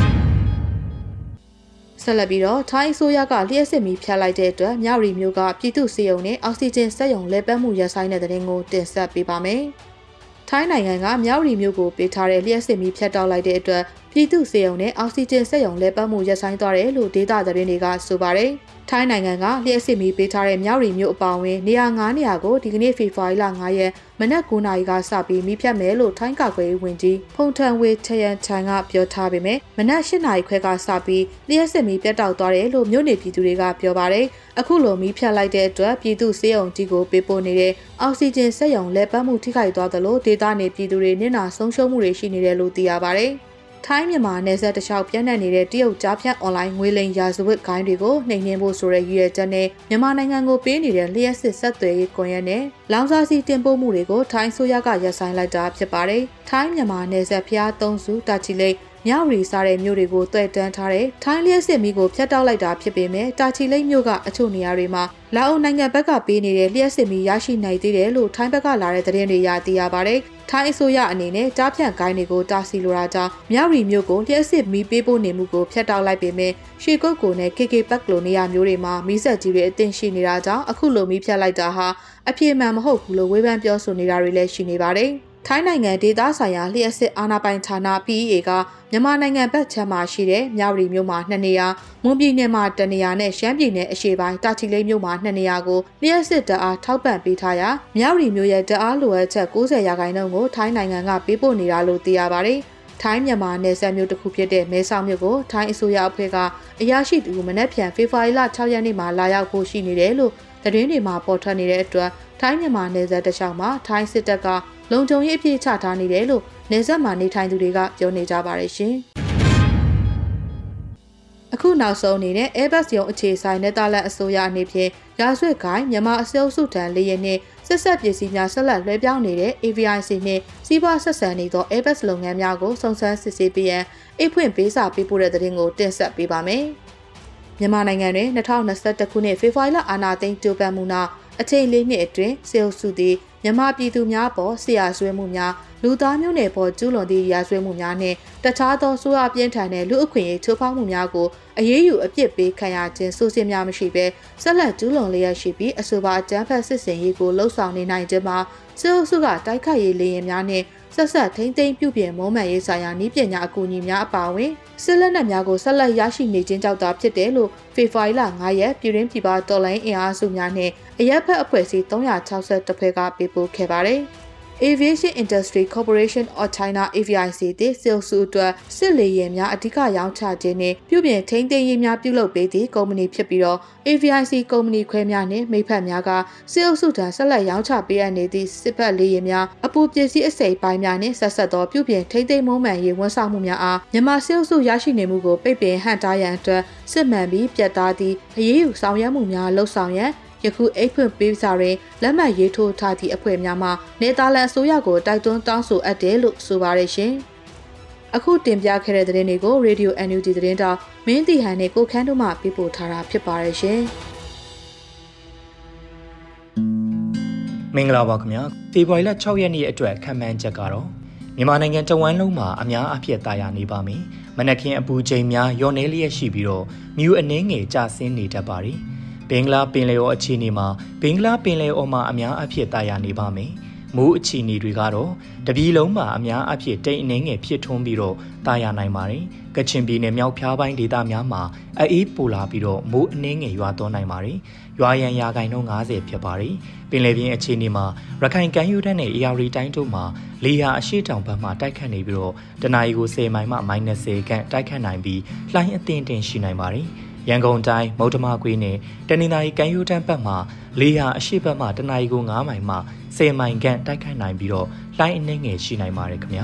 ဆက်လက်ပြီးတော့ထိုင်းအစိုးရကလျှက်စစ်မီဖျက်လိုက်တဲ့အတွက်မြရီမျိုးကပြည်သူ့စေယုံနဲ့အောက်ဆီဂျင်စက်ရုံလဲပတ်မှုရပ်ဆိုင်းတဲ့တဲ့ရင်ကိုတင်ဆက်ပေးပါမယ်။ထိုင်းနိုင်ငံကမြရီမျိုးကိုပေးထားတဲ့လျှက်စစ်မီဖျက်တောက်လိုက်တဲ့အတွက်ပြည်သူ့စေယုံနဲ့အောက်ဆီဂျင်စက်ရုံလဲပတ်မှုရပ်ဆိုင်းသွားတယ်လို့ဒေသသတင်းတွေကဆိုပါတယ်။ထိုင်းနိုင်ငံကလျှက်စစ်မီပေးထားတဲ့မြရီမျိုးအပါအဝင်နေရာ9နေရာကိုဒီကနေ့ဖေဖော်ဝါရီလ9ရက်မနက်9:00နာရီကစပြီးမီးဖြတ်မယ်လို့ထိုင်းကာကွယ်ရေးဝန်ကြီးဖုန်ထန်ဝေချယန်ချန်ကပြောထားပေမဲ့မနက်8:00နာရီခွဲကစပြီးလျှက်စစ်မီပြတ်တောက်သွားတယ်လို့မြို့နေပြည်သူတွေကပြောပါတယ်။အခုလိုမီးဖြတ်လိုက်တဲ့အတွက်ပြည်သူစေယုံကြီးကိုပေးပို့နေတဲ့အောက်ဆီဂျင်စက်ရုံလဲပတ်မှုထိခိုက်သွားသလိုဒေသနေပြည်သူတွေနစ်နာဆုံးရှုံးမှုတွေရှိနေတယ်လို့သိရပါတယ်။ထိုင်းမြန်မာနယ်စပ်တလျှောက်ပြန့်နှံ့နေတဲ့တရုတ်ကြားဖြတ်အွန်လိုင်းငွေလိမ်ရာဇဝတ်ဂိုဏ်းတွေကိုနှိမ်နင်းဖို့ဆိုတဲ့ရည်ရွယ်ချက်နဲ့မြန်မာနိုင်ငံကိုပေးနေတဲ့လျှက်စစ်ဆက်သွယ်ရေးကွန်ရက်နဲ့လောင်စာဆီတင်ပို့မှုတွေကိုထိုင်းဆိုရကရပ်ဆိုင်းလိုက်တာဖြစ်ပါတယ်။ထိုင်းမြန်မာနယ်စပ်ဖျားသုံးစုတာချီလိတ်မြောက်ရီစားတဲ့မြို့တွေကိုတွဲတန်းထားတဲ့ထိုင်းလျှက်စစ်မီးကိုဖျက်တောက်လိုက်တာဖြစ်ပေမဲ့တာချီလိတ်မြို့ကအချို့နေရာတွေမှာလာအိုနိုင်ငံဘက်ကပေးနေတဲ့လျှက်စစ်မီးရရှိနိုင်သေးတယ်လို့ထိုင်းဘက်ကလာတဲ့သတင်းတွေရသိရပါတယ်။ထိုင်းအစိုးရအနေနဲ့ကြားဖြန့်ဂိုင်းတွေကိုတားဆီးလိုတာကြောင့်မြောက်ရီမြို့ကိုလျှက်စစ်မီးပေးပို့နေမှုကိုဖျက်တောက်လိုက်ပေမဲ့ရှေကုတ်ကိုနဲ့ KK ပတ်လိုနေရာမျိုးတွေမှာမီးဆက်ကြီးတွေအသင့်ရှိနေတာကြောင့်အခုလိုမီးဖျက်လိုက်တာဟာအပြည့်မှန်မဟုတ်ဘူးလို့ဝေဖန်ပြောဆိုနေတာတွေလည်းရှိနေပါတယ်။ထိုင်းနိုင်ငံဒေသဆိုင်ရာလျှက်စစ်အာဏာပိုင်ဌာန PEA ကမြန်မာနိုင်ငံဘက်ခြမ်းမှာရှိတဲ့မြဝတီမြို့မှာ2နေရာ၊မွန်ပြည်နယ်မှာ1နေရာနဲ့ရှမ်းပြည်နယ်အရှေ့ပိုင်းတာချီလိတ်မြို့မှာ2နေရာကိုလျှက်စစ်တအားထောက်ပံ့ပေးထားရာမြဝတီမြို့ရဲ့တအားလိုအပ်ချက်90%ကိုထိုင်းနိုင်ငံကပေးပို့နေတာလို့သိရပါတယ်။ထိုင်းမြန်မာနယ်စပ်မြို့တစ်ခုဖြစ်တဲ့မဲဆောက်မြို့ကိုထိုင်းအစိုးရအဖွဲ့ကအရာရှိတူမနက်ဖြန်ဖေဖော်ဝါရီလ6ရက်နေ့မှာလာရောက်ဖို့ရှိနေတယ်လို့သတင်းတွေမှာပေါ်ထွက်နေတဲ့အတွက်ထိုင်းမြန်မာနယ်စပ်တလျှောက်မှာထိုင်းစစ်တပ်ကလုံခြုံရေးအပြည့်ချထားနေတယ်လို့နယ်စပ်မှာနေထိုင်သူတွေကပြောနေကြပါတယ်ရှင်။အခုနောက်ဆုံးအနေနဲ့ Airbus ရုံအခြေဆိုင်နယ်သာလန်အစိုးရအနေဖြင့်ရာဇဝတ်ဂိုင်းမြန်မာအစိုးစုထံလေယာဉ်နှင့်ဆက်ဆက်ပစ္စည်းများဆက်လက်လွှဲပြောင်းနေတဲ့ AVIC နှင့်စီးပွားဆက်ဆံနေသော Airbus လုပ်ငန်းများကိုစုံစမ်းစစ်ဆေးပြီးရန်အိတ်ဖွင့်ပေးစာပေးပို့တဲ့သတင်းကိုတင်ဆက်ပေးပါမယ်။မြန်မာနိုင်ငံတွင်2021ခုနှစ်ဖေဖော်ဝါရီလအာဏာသိမ်းကြိုးပမ်းမှုနောက်အချိန်4နှစ်အတွင်းစေအုပ်စုသည်မြန်မာပြည်သူများပေါ်ဆရာဆွဲမှုများလူသားမျိုးနွယ်ပေါ်ကျူးလွန်သည့်ရာဇဝတ်မှုများနှင့်တခြားသောဆိုးရွားပြင်းထန်တဲ့လူအခွင့်အရေးချိုးဖောက်မှုများကိုအရေးယူအပြစ်ပေးခံရခြင်းဆိုးစစ်များမရှိဘဲဆက်လက်ကျူးလွန်လျက်ရှိပြီးအဆိုပါအကြမ်းဖက်စစ်ဆင်ရေးကိုလှုံ့ဆော်နေနိုင်ခြင်းမှာစေအုပ်စုကတိုက်ခိုက်ရေးလေယာဉ်များနှင့်ဆက်ဆက်ထိမ့်သိမ်းပြုပြင်မုံမှန်ရေးဆိုင်ရာနည်းပညာအကူအညီများအပါအဝင်စစ်လက်နက်များကိုဆက်လက်ရရှိနေခြင်းကြောင့်သာဖြစ်တယ်လို့ဖေဖော်ဝါရီလ9ရက်ပြည်တွင်းပြည်ပတော်လှန်ရေးအင်အားစုများနှင့်အရက်ဖက်အဖွဲ့အစည်း362ဖွဲ့ကပေးပို့ခဲ့ပါတယ်။ Aviation Industry Corporation of China AVIC တဲ့စေအုပ်စုအတွက်စစ်လေယာဉ်များအဓိကရောင်းချခြင်းနဲ့ပြုပြင်ထိန်းသိမ်းရေးများပြုလုပ်ပေးသည့်ကုမ္ပဏီဖြစ်ပြီးတော့ AVIC ကုမ္ပဏီခွဲများနဲ့မိဖက်များကစေအုပ်စုထံဆက်လက်ရောင်းချပေးအပ်နေသည့်စစ်ဘက်လေယာဉ်များအပူပစ္စည်းအစိပ်ပိုင်းများနဲ့ဆက်ဆက်သောပြုပြင်ထိန်းသိမ်းမှုမှန်ရေးဝန်ဆောင်မှုများအားမြန်မာစေအုပ်စုရရှိနေမှုကိုပိတ်ပင်ဟန့်တားရန်အတွက်စစ်မှန်ပြီးပြတ်သားသည့်အရေးယူဆောင်ရွက်မှုများလှုပ်ဆောင်ရန်ယခုအိတ်ဖွင့်ပေးစာတွင်လက်မှတ်ရေးထိုးထားသည့်အဖွဲ့များမှနေသာလန်အစိုးရကိုတိုက်တွန်းတောင်းဆိုအပ်တယ်လို့ဆိုပါရရှင်။အခုတင်ပြခဲ့တဲ့သတင်းတွေကို Radio NUG သတင်းတောက်မင်းတီဟန်နဲ့ကိုခန်းတို့မှပြပို့ထားတာဖြစ်ပါရရှင်။မင်္ဂလာပါခင်ဗျာ။ဖေဖော်ဝါရီလ6ရက်နေ့အတွက်ခံမှန်းချက်ကတော့မြန်မာနိုင်ငံတဝန်းလုံးမှာအများအပြားတာယာနေပါမယ်။မနက်ခင်းအပူချိန်များလျော့နေလျက်ရှိပြီးတော့မြူအနှင်းငယ်ကျဆင်းနေတတ်ပါတယ်။ဘင်္ဂလားပင်လယ်အော်အခြေအနေမှာဘင်္ဂလားပင်လယ်အော်မှာအများအပြားတာယာနေပါမယ်။မိုးအခြေအနေတွေကတော့တပြည်လုံးမှာအများအပြားတိမ်အနှင်းငယ်ဖြစ်ထွန်းပြီးတော့တာယာနိုင်ပါတယ်။ကချင်ပြည်နယ်မြောက်ဖျားပိုင်းဒေသများမှာအေးပူလာပြီးတော့မိုးအနှင်းငယ်ရွာသွန်းနိုင်ပါတယ်။ရွာရန်ရာခိုင်နှုန်း90ဖြစ်ပါတယ်။ပင်လယ်ပြင်အခြေအနေမှာရခိုင်ကမ်းရိုးတန်းနဲ့အေရီတိုင်းတို့မှာလေယာအရှိတောင်ဘက်မှတိုက်ခတ်နေပြီးတော့တနအီကို10မိုင်မှ-10ခန့်တိုက်ခတ်နိုင်ပြီးလှိုင်းအသင့်တင်ရှိနိုင်ပါတယ်။ရန်ကုန်တိုင်းမုတ်တမကွေးနဲ့တနင်္သာရီကမ်းရိုးတန်းဘက်မှာလေယာအရှိဘက်မှတနအီကို9မိုင်မှ10မိုင်ခန့်တိုက်ခတ်နိုင်ပြီးတော့လှိုင်းအနှဲငယ်ရှိနိုင်ပါတယ်ခင်ဗျာ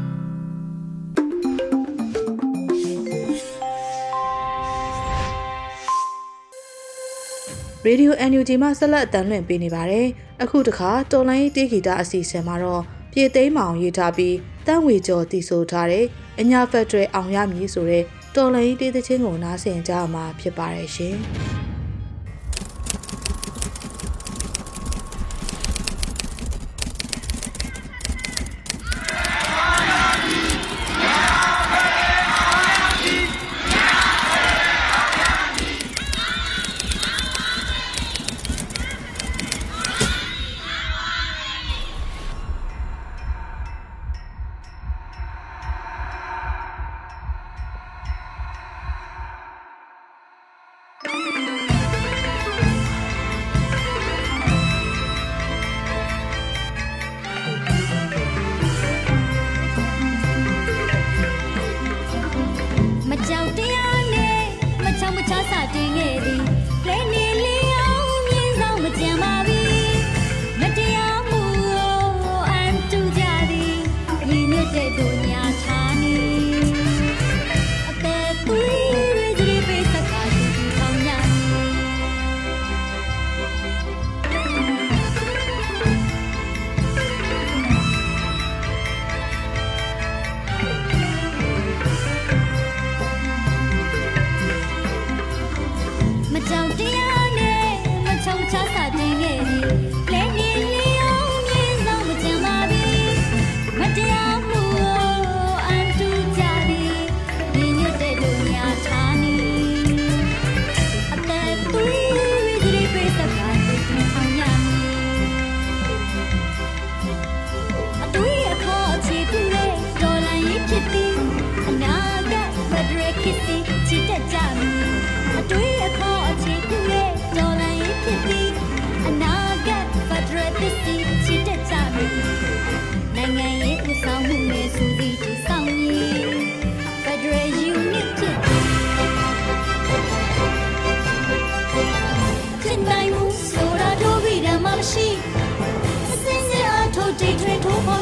ရေဒီယို NUG မှာဆက်လက်အသံလွှင့်ပေးနေပါတယ်အခုတခါတော်လိုင်းတေးဂီတအစီအစဉ်မှာတော့ပြည်သိမ်းမောင်ရေးထားပြီးတန်းဝေကျော်တည်ဆိုထားတဲ့အညာဖက်ဒရယ်အောင်ရမည်ဆိုတဲ့တော်လိုင်းတေးသချင်းကိုနားဆင်ကြမှာဖြစ်ပါတယ်ရှင်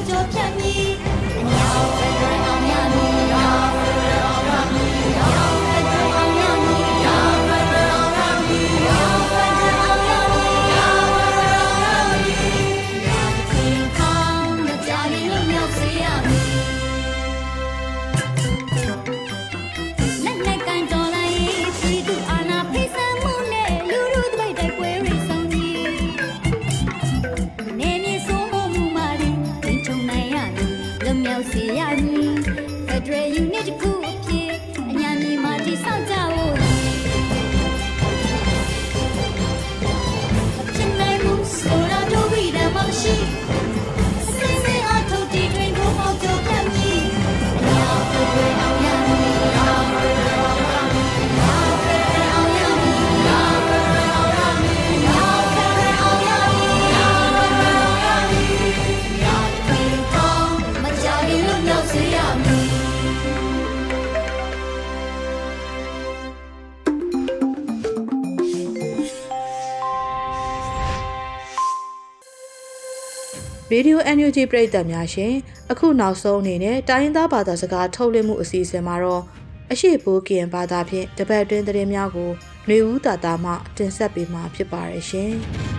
Now Radio NUG ပရိသတ်များရှင်အခုနောက်ဆုံးအနေနဲ့တိုင်းရင်းသားဘာသာစကားထုတ်လွှင့်မှုအစီအစဉ်မှာတော့အရှိဘိုးကင်ဘာသာဖြင့်တပတ်အတွင်းသတင်းများကိုຫນွေဦးတာတာမှတင်ဆက်ပေးမှာဖြစ်ပါရရှင်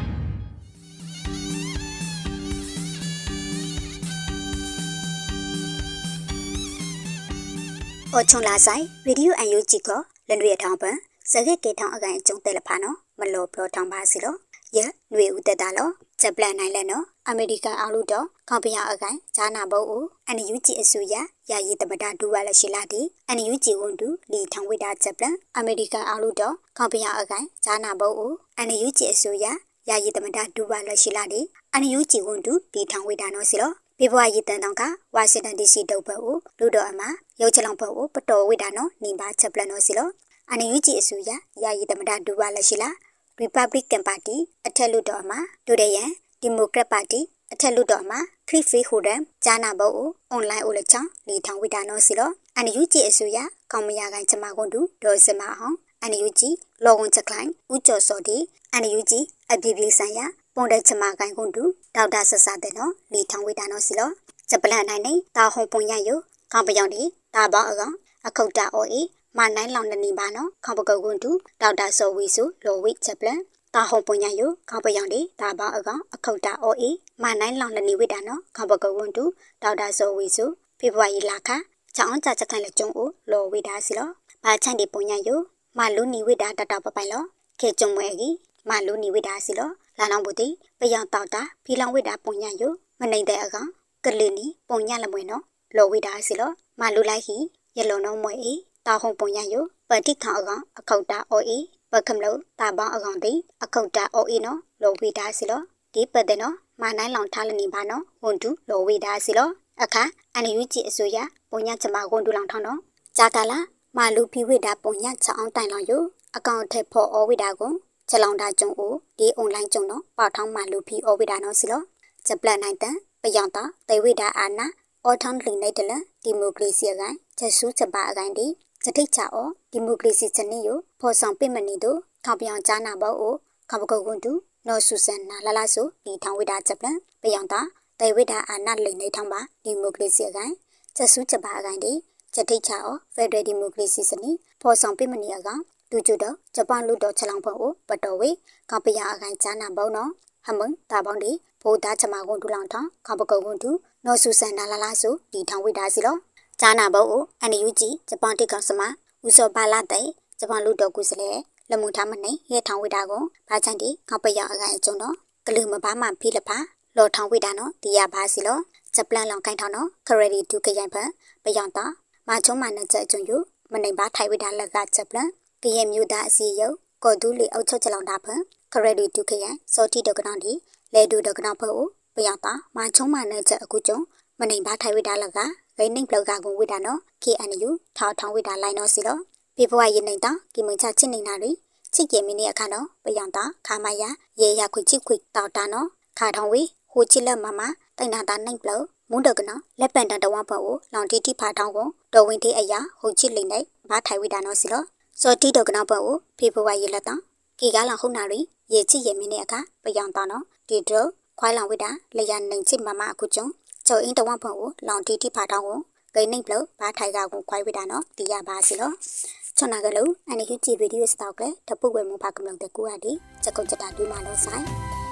။အော်ချုံလာဆိုင်ရေဒီယို UNG ကလန်ရီထောင်ပန်စကကေထောင်အကန်ကျုံတယ်လဖာနော်မလို့ပလောထောင်ပါစီလို့ရຫນွေဦးတက်တာလို့ချက်ပလန်နိုင်လဲနော်အမေရိကန်အောက်လူတော့ခေါပရအကန်ဂျာနာဘုတ်ဦးအန်ယူဂျီအဆူရယာယီတမတာဒူဝါလရှိလာတီအန်ယူဂျီဝန်တူလီထောင်ဝိတာချက်ပလန်အမေရိကန်အောက်လူတော့ခေါပရအကန်ဂျာနာဘုတ်ဦးအန်ယူဂျီအဆူရယာယီတမတာဒူဝါလရှိလာတီအန်ယူဂျီဝန်တူလီထောင်ဝိတာနော်စီလို့ဖေဖော်ဝါရီတန်တောင်ကဝါရှင်တန် DC တုပ်ဘုတ်ဦးလူတော်အမရုပ်ချလောင်ဘုတ်ဦးပတော်ဝိတာနော်နေပါချက်ပလန်နော်စီလို့အန်ယူဂျီအဆူရယာယီတမတာဒူဝါလရှိလာRepublican Party အထက်လွှတ်တော်မှာဒိုရယန် Democrat Party အထက်လွှတ်တော်မှာ Cliffy Horan ဂျာနာဘုတ် online အိုလချောင်းလီထောင်ဝိတာနော်စီလို့ NUG အစိုးရကောင်မရကိုင်ချမကွန်တူဒေါ်စမအောင် NUG လောဝန်ချက်ခိုင်ဦးကျော်စောဒီ NUG အပြည်ပြည်ဆိုင်ရာပုံတဲ့ချမကိုင်ကွန်တူဒေါက်တာဆဆတဲ့နော်လီထောင်ဝိတာနော်စီလို့ဂျပလန်နိုင်နေတာဟုံပုံရယကောင်ပယောင်ဒီတာဘောအကောင်အခုတ်တာအိုအေမနိုင်လောင်နေပါနော်ခေါပကုတ်ကွန်းတူဒေါက်တာစောဝီစုလောဝိချက်ပလန်တာဟုံပုံရယခေါပယောင်ဒီတာဘောအကောင်အခုတ်တာအိုအေမနိုင်လောင်နေဝိတာနော်ခေါပကုတ်ကွန်းတူဒေါက်တာစောဝီစုဖေဖော်ဝါရီလခချောင်းကြချက်ခိုင်လက်ကျုံအိုလောဝိတာစီလောဘာချိုင်ဒီပုံရယမလူနီဝိတာတတောက်ပပိုင်လောခေကျုံမွဲကြီးမလူနီဝိတာစီလောလာနောင်ဘူတီပယောင်တောက်တာဖီလောင်ဝိတာပုံရယမနိုင်တဲ့အကောင်ကလီနီပုံရလမွေနော်လောဝိတာစီလောမလူလိုက်ဟီရလုံနောမွဲအေတာဟုံပုံရယပတိခါအကောင်အခုတ်တာအိုအေပကမလို့တာပေါင်းအကောင်တီအခုတ်တာအိုအေနော်လောဝိတာစီလောဒီပတ်တဲ့နော်မနိုင်လောင်ထားလနေပါနော်ဝန်တူလောဝိတာစီလောအခါအန်ယူဂျီအစိုးရပုံညချမဝန်တူလောင်ထောင်းနော်ဂျာကာလာမလူဖီဝိတာပုံညချအောင်တိုင်လောင်ယအကောင်ထက်ဖို့ဩဝိတာကိုချက်လောင်တာကျုံအိုဒီအွန်လိုင်းကျုံနော်ပေါထောင်းမလူဖီဩဝိတာနော်စီလောဂျပလန်နိုင်တန်ပယောင်တာတေဝိတာအာနာအော်ထောင်းလင်းလိုက်တယ်ဒီမိုကရေစီအကန်ချက်ဆူးချက်ပါအကန်ဒီစတိတ်ချအောဒီမိုကရေစီစနစ်ကိုဖော်ဆောင်ပြမနေတို့ခေါပြောင်ကြားနာဘောကိုခေါပကုတ်ကွန်းတူနော်ဆူဆန်နာလာလာဆိုဒီထောင်ဝိတာချက်ပလန်ပယောင်တာတေဝိတာအာနာလိန်နေထောင်းပါဒီမိုကရေစီအကန်ချက်ဆူးချက်ပါအကန်ဒီစတိတ်ချအောဖက်ဒရယ်ဒီမိုကရေစီစနစ်ဖော်ဆောင်ပြမနေအကန်တူကျတော့ဂျပန်လူတော်ချက်လောင်ဖို့ကိုပတော်ဝေခေါပရအကန်ကြားနာဘောနော်ဟမန်တာပေါင်းဒီဘိုးသားချမကွန်းတူလောင်ထောင်းခေါပကုတ်ကွန်းတူနော်ဆူဆန်နာလာလာဆိုဒီထောင်ဝိတာစီလောဂျာနာဘောကိုအန်ယူဂျီဂျပန်တိကောင်စမဦးစောပါလာတဲ့ဂျပန်လူတော်ကုစလေလမှုထားမနေရဲထောင်ဝိတာကိုဘာချန်ဒီခေါပရအကန်အကျုံတော့ကလူမဘာမှဖိလဖာလော်ထောင်ဝိတာနော်ဒီရပါစီလောဂျပန်လောင်ကိုင်းထောင်းနော်ခရဒီတူကရိုင်ဖန်ပယောင်တာမချုံမနဲ့ချက်အကျုံယူမနေပါထိုင်ဝိတာလက်ကဂျပန်ကရဲမြူသားအစီယုတ်ကော်ဒူးလီအုတ်ချုပ်ချလောင်တာဖန်ခရဒီတူကရိုင်စောတီဒကနောင်ဒီလေဒူဒကနောင်ဖို့ပယောင်တာမချုံမနဲ့ချက်အခုကျုံမနေပါထိုင်ဝိတာလက်ကဂိနှိမ်ပလောက်ကကိုဝိတာနော် KNU ထောင်းထောင်းဝိတာလိုက်နော်စီလောဖေဖော်ဝါရီနေတာကီမွန်ချချစ်နေတာတွေချစ်ကြမီနေအခါတော့ပယောင်တာခါမယာရေရခွချစ်ခွတောက်တာနော်ခါထောင်းဝေဟိုချစ်လက်မမတိုင်နာတာနှိမ်ပလောမုန်းတော့ကနော်လက်ပန်တန်တဝဘောကိုလောင်တီတီဖာထောင်းကိုတော်ဝင်သေးအရာဟိုချစ်လိမ့်နေဘာထိုင်ဝိတာနော်စီလောစောတီတော့ကနော်ဘောကိုဖေဖော်ဝါရီလက်တာကီကားလောင်ခုနာတွေရေချစ်ရမီနေအခါပယောင်တာနော်ဒီတော့ခွိုင်းလောင်ဝိတာလျာနှိမ်ချစ်မမအခုကျုံကျော်အင်းတဝဘောကိုလောင်တီတီဖာထောင်းကိုဂိနှိမ်ပလောဘာထိုင်ကကိုခွိုင်းဝိတာနော်ဒီရပါစီလောချွန်နာကလေးအန်ဟီဂျီဗီဒီယိုစတောက်ကလေတပုတ်ဝဲမဖကမလို့တဲ့ကိုဟာဒီချက်ကုတ်ချက်တာဒူးမာလို့ဆိုင်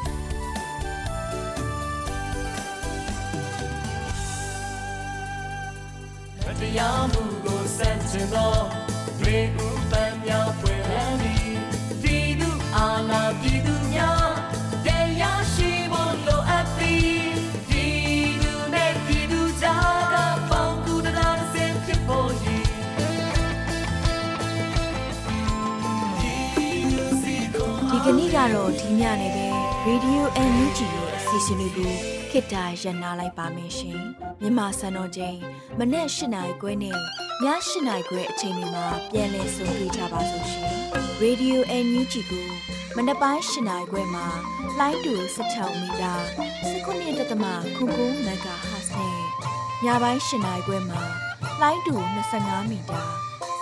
တရားမှုကိုစန့်ကျင်သောရေဦးပန်းများဖွင့်လန်းပြီးပြည်သူအာဏာပြည်သူများတရားရှိဖို့လိုအပ်သည်ပြည်သူနဲ့ပြည်သူကြားကပေါင်းကူတရားစင်ဖြစ်ဖို့ရည်ဒီကနေ့ကတော့ဒီညနေပဲ Radio NUG ရဲ့အစီအစဉ်လေးကိုခေတ္တရန်နာလိုက်ပါမယ်ရှင်မြန်မာစံတော်ချိန်မနေ့၈နာရီခွဲနဲ့ည၈နာရီခွဲအချိန်တွေမှာပြန်လည်ဆုံတွေ့ကြပါစို့ရှင် Radio NUG ကိုမနေ့ပိုင်း၈နာရီခွဲမှာလိုင်းတူ16မီတာ19.9 MHz နဲ့ညပိုင်း၈နာရီခွဲမှာလိုင်းတူ25မီတာ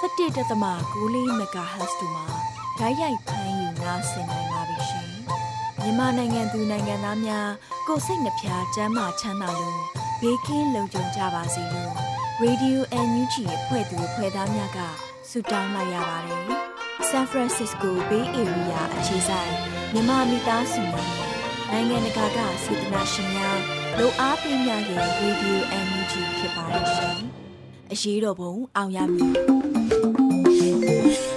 17.9 MHz တို့မှာဓာတ်ရိုက်ဖမ်းယူနားဆင်နိုင်ပါပြီရှင်မြန်မာနိုင်ငံသူနိုင်ငံသားများကိုယ်စိတ်နှပြကျန်းမာချမ်းသာလို့ဘေးကင်းလုံခြုံကြပါစေလို့ Radio NUG ဖွဲ့သူဖွဲ့သားများကဆုတောင်းလိုက်ရပါတယ်။ San Francisco Bay Area အခြေစိုက်မြန်မာမိသားစုများနိုင်ငံတကာကစေတနာရှင်များလို့အားပေးများရဲ့ Radio NUG ဖြစ်ပါတယ်ရှင်။အရေးတော်ပုံအောင်ရမည်